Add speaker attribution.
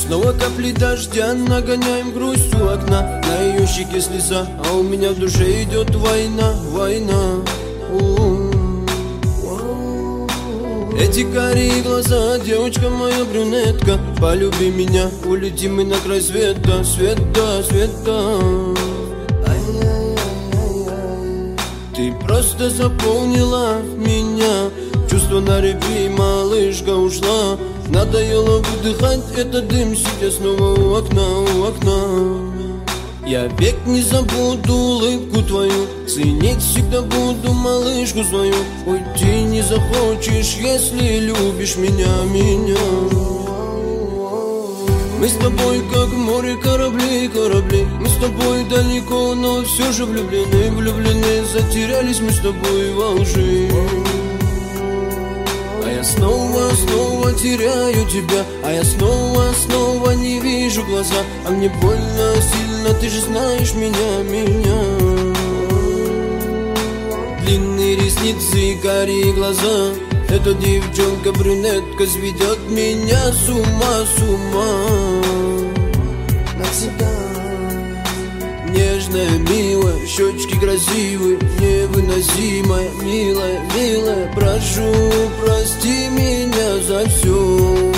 Speaker 1: Снова капли дождя, нагоняем грусть у окна. На ее щеке слеза, а у меня в душе идет война, война. Эти карие глаза, девочка моя брюнетка, полюби меня, улетим мы на край света, света, света. Ты просто заполнила меня, чувство на репи, малышка ушла. Надоело выдыхать этот дым, сидя снова у окна, у окна. Я век не забуду улыбку твою, ценить всегда буду малышку свою. Уйти не захочешь, если любишь меня, меня. Мы с тобой как в море корабли, корабли. Мы с тобой далеко, но все же влюблены, влюблены. Затерялись мы с тобой во лжи. А я снова, снова теряю тебя, а я снова, снова не вижу глаза. А мне больно сильно, ты же знаешь меня, меня. Длинные ресницы и карие глаза, эта девчонка-брюнетка сведет меня с ума, с ума. Навсегда. Нежная, милая, щечки красивые, невыносимая, милая, милая. Прошу, прости меня за все.